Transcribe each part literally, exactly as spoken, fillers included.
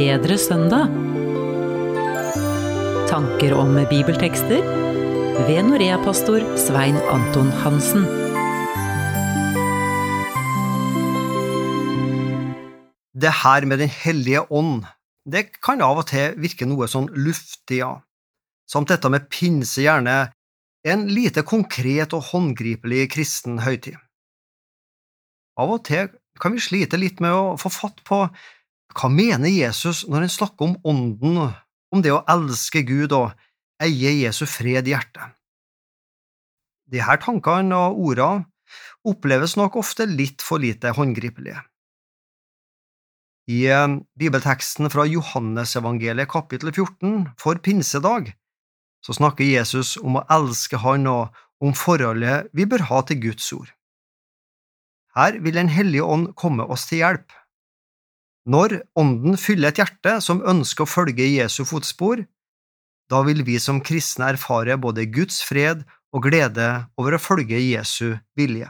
bedre søndag. Tanker om bibeltekster ved Norea-pastor Svein Anton Hansen. Det her med den hellige ånd, det kan av og til virke noe sånn luftig, ja. Samt dette med pinse gjerne en lite konkret og håndgripelig kristen høytid. Av og til kan vi slite litt med å få fatt på hva mener Jesus når han snakker om ånden, om det å elske Gud og eie Jesu fred i hjertet. De her tankene og ordene oppleves nok ofte litt for lite håndgripelige. I bibelteksten fra Johannes evangeliet kapittel fjorten for pinsedag så snakker Jesus om å elske han og om forholdet vi bør ha til Guds ord. Her vil den hellige ånd komme oss til hjelp. Når ånden fyller et hjerte som ønsker å følge Jesu fotspor, da vil vi som kristne erfare både Guds fred og glede over å følge Jesu vilje.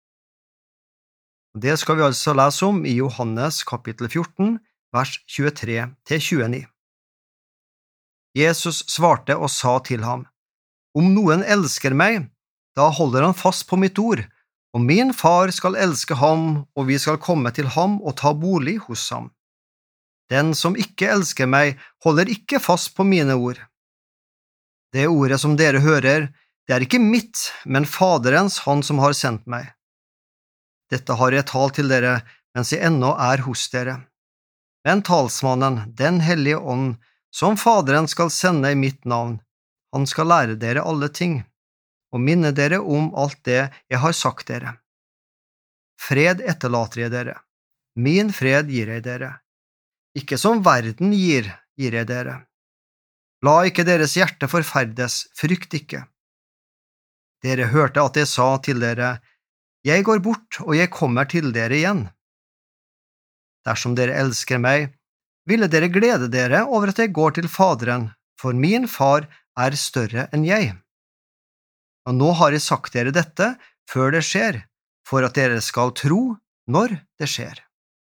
Det skal vi altså lese om i Johannes kapittel fjorten, vers tjuetre til tjueni. Jesus svarte og sa til ham, «Om noen elsker meg, da holder han fast på mitt ord, og min far skal elske ham, og vi skal komme til ham og ta bolig hos ham. Den som ikke elsker meg, holder ikke fast på mine ord. Det ordet som dere hører, det er ikke mitt, men Faderens, han som har sendt meg. Dette har jeg talt til dere, mens jeg ennå er hos dere. Men talsmannen, den hellige ånd, som Faderen skal sende i mitt navn, han skal lære dere alle ting, og minne dere om alt det jeg har sagt dere. Fred etterlater jeg dere. Min fred gir jeg dere. Ikke som verden gir, gir jeg dere. La ikke deres hjerte forferdes, frykt ikke. Dere hørte at jeg sa til dere, jeg går bort og jeg kommer til dere igjen. Dersom dere elsker meg, ville dere glede dere over at jeg går til Faderen, for min far er større enn jeg. Og nå har jeg sagt dere dette før det skjer, for at dere skal tro når det skjer.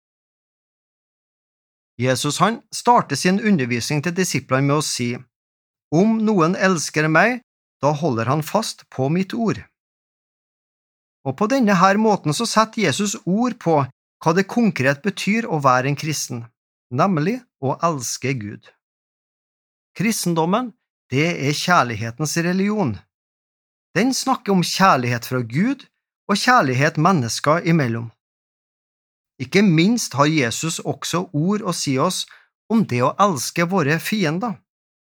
Jesus han starter sin undervisning til disiplene med å si, «Om noen elsker meg, da holder han fast på mitt ord.» Og på denne her måten så setter Jesus ord på hva det konkret betyr å være en kristen, nemlig å elske Gud. Kristendommen, det er kjærlighetens religion. Den snakker om kjærlighet fra Gud og kjærlighet mennesker imellom. Ikke minst har Jesus også ord å si oss om det å elske våre fiender.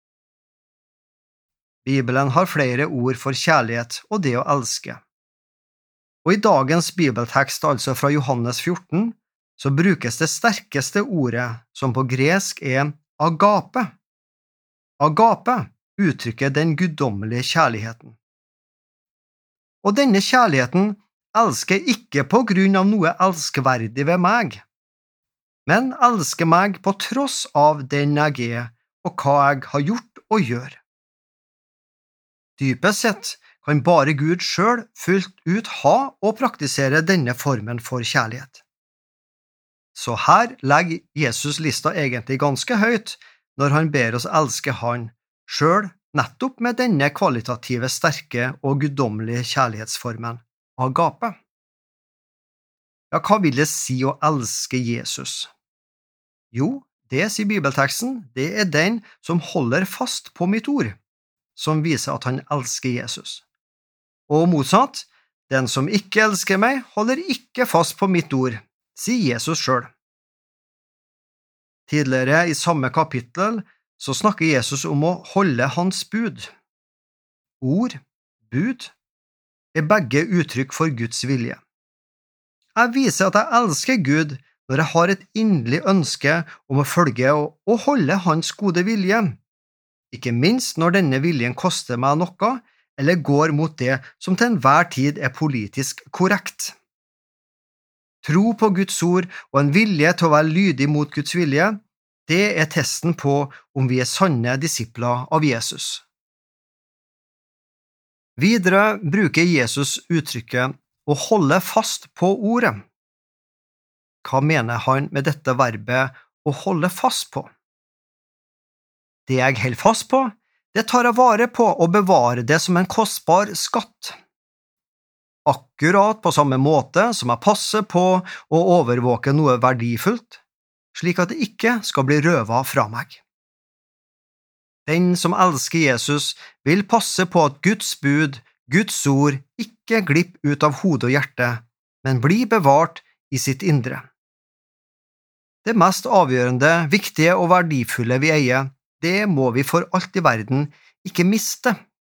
Bibelen har flere ord for kjærlighet og det å elske. Og i dagens bibeltekst, altså fra Johannes fjorten, så brukes det sterkeste ordet, som på gresk er agape. Agape uttrykker den guddommelige kjærligheten. Og denne kjærligheten elsker ikke på grunn av noe elskverdig ved meg, men elsker meg på tross av den jeg er og hva jeg har gjort og gjør. Dypest sett kan bare Gud selv fullt ut ha og praktisere denne formen for kjærlighet. Så her legger Jesus lista egentlig ganske høyt når han ber oss elske han selv, nettopp med denne kvalitative, sterke og guddommelige kjærlighetsformen, agape. Ja, hva vil det si å elske Jesus? Jo, det sier bibelteksten, det er den som holder fast på mitt ord, som viser at han elsker Jesus. Og motsatt, den som ikke elsker meg, holder ikke fast på mitt ord, sier Jesus selv. Tidligere i samme kapittel så snakker Jesus om å holde hans bud. Ord, bud, er begge uttrykk for Guds vilje. Jeg viser at jeg elsker Gud når jeg har et inderlig ønske om å følge og holde hans gode vilje, ikke minst når denne viljen koster meg noe eller går mot det som til enhver tid er politisk korrekt. Tro på Guds ord og en vilje til å være lydig mot Guds vilje, det er testen på om vi er sanne disipler av Jesus. Videre bruker Jesus uttrykket å holde fast på ordet. Hva mener han med dette verbet å holde fast på? Det jeg holder fast på, det tar jeg vare på og bevarer det som en kostbar skatt. Akkurat på samme måte som jeg passer på å overvåke noe verdifullt, slik at det ikke skal bli røvet fra meg. Den som elsker Jesus vil passe på at Guds bud, Guds ord, ikke glipper ut av hodet og hjertet, men blir bevart i sitt indre. Det mest avgjørende, viktige og verdifulle vi eier, det må vi for alt i verden ikke miste.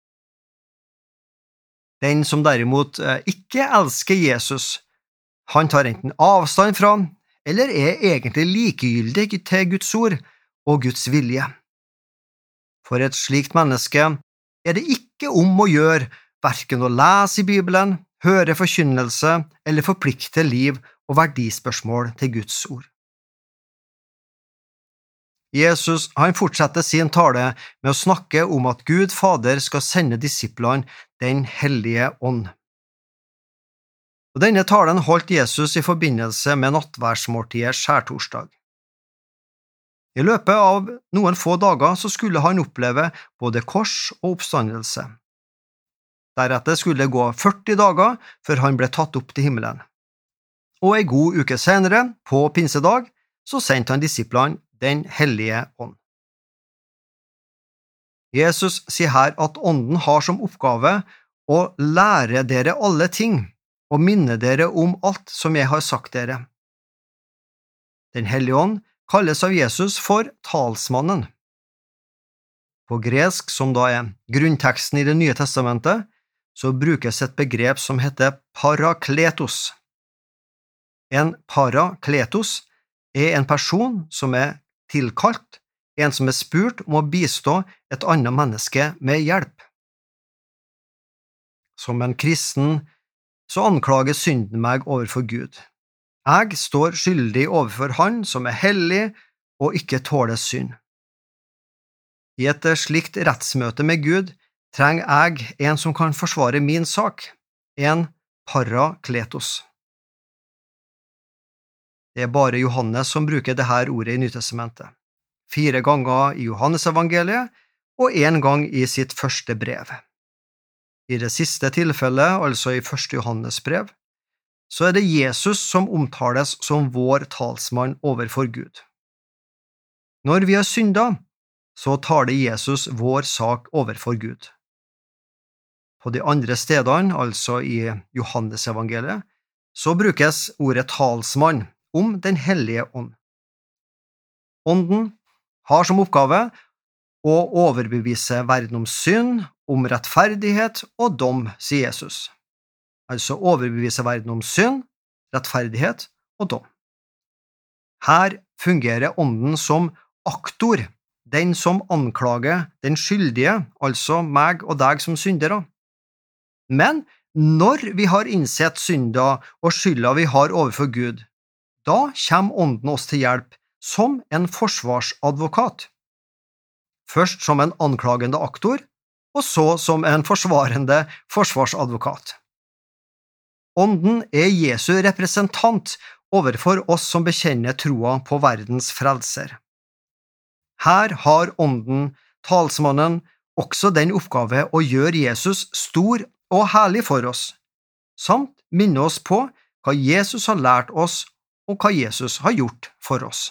Den som derimot ikke elsker Jesus, han tar enten avstand fra, eller er egentlig likegyldig til Guds ord og Guds vilje. For et slikt menneske er det ikke om å gjøre hverken å lese i Bibelen, høre forkynnelse eller forplikte liv og verdispørsmål til Guds ord. Jesus han fortsetter sin tale med å snakke om at Gud Fader skal sende disiplene den hellige ånd. Og denne talen holdt Jesus i forbindelse med nattværsmåltidet skjærtorsdag. I løpet av noen få dager så skulle han oppleve både kors og oppstandelse. Deretter skulle det gå førti dager før han ble tatt opp til himmelen. Og en god uke senere, på pinsedag, så sendte han disiplene den hellige ånd. Jesus sier her at ånden har som oppgave å lære dere alle ting og minne dere om alt som jeg har sagt dere. Den hellige ånd kalles av Jesus for talsmannen. På gresk, som da er grunnteksten i Det nye testamentet, så brukes et begrep som heter parakletos. En parakletos er en person som er tilkalt, en som er spurt om å bistå et annet menneske med hjelp. Som en kristen så anklager synden meg overfor Gud. Jeg står skyldig overfor Han som er hellig og ikke tåler synd. I et slikt rettsmøte med Gud trenger jeg en som kan forsvare min sak, en parakletos. Det er bare Johannes som bruker dette ordet i Nytestamentet. Fire ganger i Johannesevangeliet og en gang i sitt første brev. I det siste tilfellet, altså i første Johannes brev, så er det Jesus som omtales som vår talsmann overfor Gud. Når vi har syndet, så taler Jesus vår sak overfor Gud. På de andre stedene, altså i Johannesevangeliet, så brukes ordet talsmann om den hellige ånd. Ånden har som oppgave å overbevise verden om synd, om rettferdighet og dom, sier Jesus. Altså overbevise verden om synd, rettferdighet og dom. Her fungerer ånden som aktor, den som anklager den skyldige, altså meg og deg som syndere. Men når vi har innsett synda og skylda vi har overfor Gud, da kommer ånden oss til hjelp som en forsvarsadvokat. Først som en anklagende aktor, og så som en forsvarende forsvarsadvokat. Ånden er Jesu representant overfor oss som bekjenner troa på verdens frelser. Her har ånden, talsmannen, også den oppgave å gjøre Jesus stor og herlig for oss, samt minne oss på hva Jesus har lært oss og hva Jesus har gjort for oss.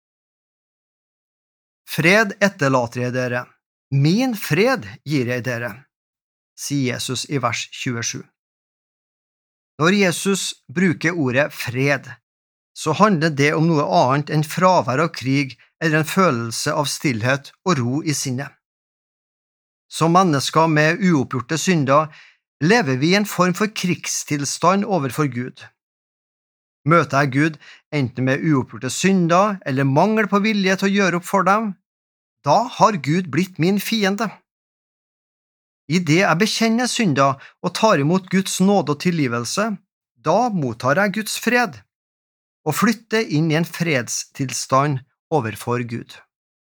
Fred etterlater jeg dere, min fred gir jeg dere, sier Jesus i vers tjuesju. Når Jesus bruker ordet fred, så handler det om noe annet enn fravær av krig eller en følelse av stillhet og ro i sinnet. Som mennesker med uoppgjorte synder lever vi i en form for krigstilstand overfor Gud. Møter jeg Gud enten med uoppgjorte synder eller mangel på vilje til å gjøre opp for dem, da har Gud blitt min fiende. I det jeg bekjenner synder og tar imot Guds nåde og tilgivelse, da mottar jeg Guds fred og flytter inn i en fredstilstand overfor Gud.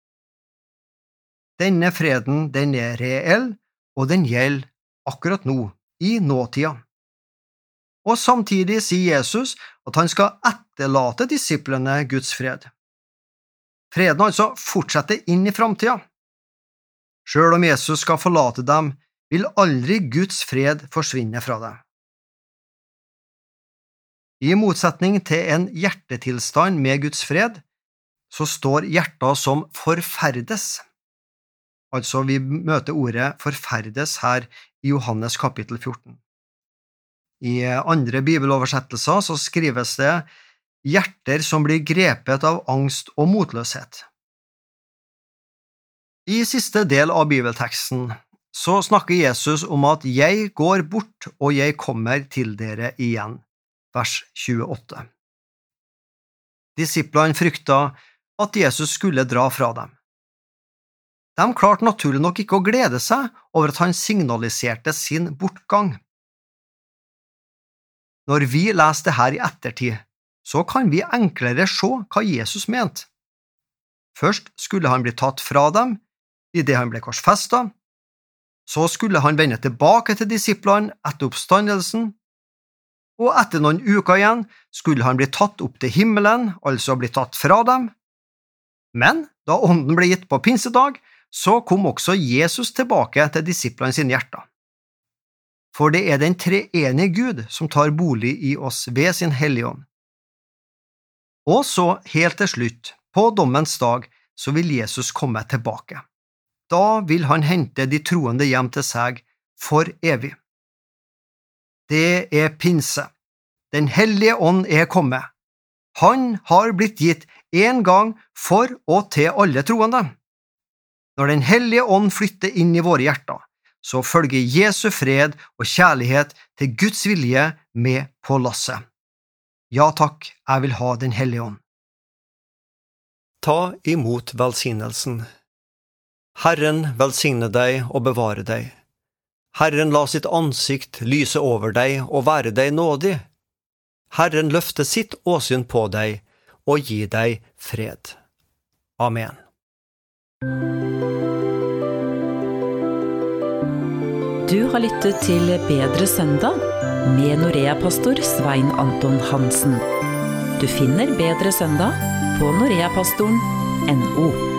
Denne freden, den er reell, og den gjelder akkurat nå, i nåtida. Og samtidig sier Jesus at han skal etterlate disiplene Guds fred. Freden altså fortsetter inn i framtida. Selv om Jesus skal forlate dem, vil aldri Guds fred forsvinne fra dem. I motsetning til en hjertetilstand med Guds fred, så står hjertet som forferdes. Altså, vi møter ordet forferdes her i Johannes kapittel fjorten. I andre bibeloversettelser så skrives det hjerter som blir grepet av angst og motløshet. I siste del av bibelteksten så snakker Jesus om at «Jeg går bort, og jeg kommer til dere igjen», vers tjueåtte. Disiplene frykta at Jesus skulle dra fra dem. De klarte naturlig nok ikke å glede seg over at han signaliserte sin bortgang. Når vi leser det her i ettertid, så kan vi enklere se hva Jesus mente. Først skulle han bli tatt fra dem, i det han ble korsfestet. Så skulle han vende tilbake til disiplene etter oppstandelsen, og etter noen uker igjen skulle han bli tatt opp til himmelen, altså bli tatt fra dem. Men da ånden ble gitt på pinsedag, så kom også Jesus tilbake til disiplene sine hjerter. For det er den treenige Gud som tar bolig i oss ved sin hellige ånd. Og så, helt til slutt, på dommens dag, så vil Jesus komme tilbake. Da vil han hente de troende hjem til seg for evig. Det er pinse. Den hellige ånd er kommet. Han har blitt gitt en gang for og til alle troende. Når den hellige ånd flytter inn i våre hjerter, så følger Jesu fred og kjærlighet til Guds vilje med på lasset. Ja takk, jeg vil ha den hellige ånd. Ta imot velsignelsen. Herren velsigne deg og bevare deg. Herren la sitt ansikt lyse over deg og være deg nådig. Herren løfte sitt åsyn på deg og gi deg fred. Amen. Du har lyttet til Bedre søndag med Norea-pastor Svein Anton Hansen. Du finner Bedre søndag på noreapastoren punktum no.